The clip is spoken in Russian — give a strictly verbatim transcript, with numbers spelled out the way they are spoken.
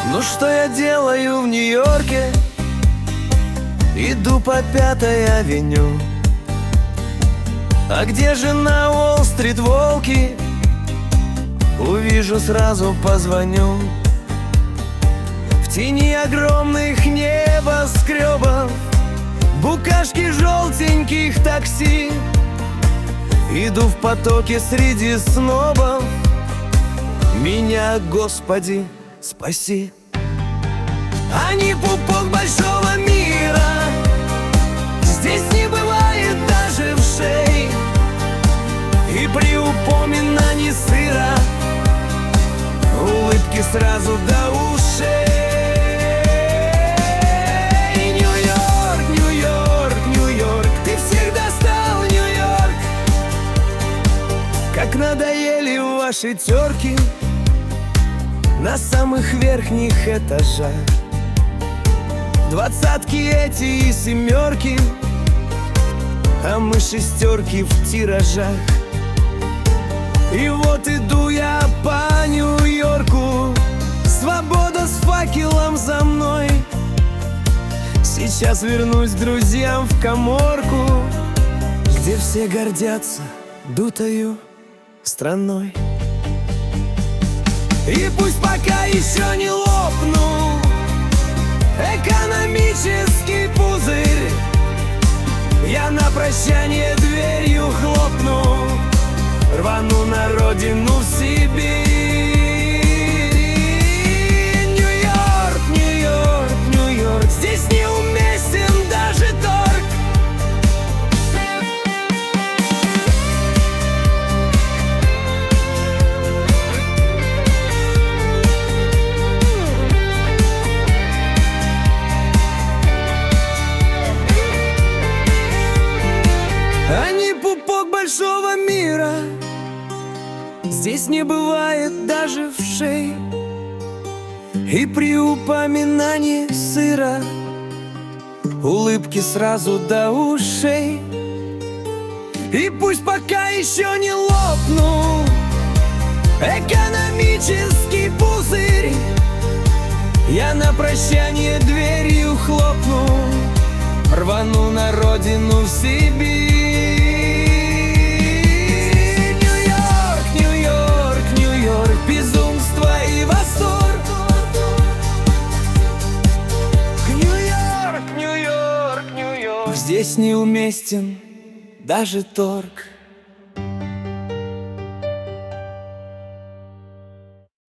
Ну что я делаю в Нью-Йорке? Иду по Пятой авеню. А где же на Уолл-стрит волки? Увижу, сразу позвоню. В тени огромных небоскребов, букашки желтеньких такси. Иду в потоке среди снобов. Меня, Господи, спаси. Они пупок большого мира. Здесь не бывает даже вшей. И при упоминании сыра улыбки сразу до ушей. Нью-Йорк, Нью-Йорк, Нью-Йорк, ты всегда стал Нью-Йорк. Как надоели ваши терки на самых верхних этажах. Двадцатки эти и семерки, а мы шестерки в тиражах. И вот иду я по Нью-Йорку, свобода с факелом за мной. Сейчас вернусь к друзьям в каморку, где все гордятся дутою страной. И пусть пока еще не лопну экономический пузырь, я на прощание дверью хлопну, рвану на родину в Сибирь. Нью-Йорк, Нью-Йорк, Нью-Йорк, здесь неуместен даже торг. Они пупок большого мира. Здесь не бывает даже вшей. И при упоминании сыра улыбки сразу до ушей. И пусть пока еще не лопну экономический пузырь, я на прощание дверью хлопну, рвану на родину в Сибирь. Безумство и восторг. Нью-Йорк, Нью-Йорк, Нью-Йорк, здесь неуместен даже торг.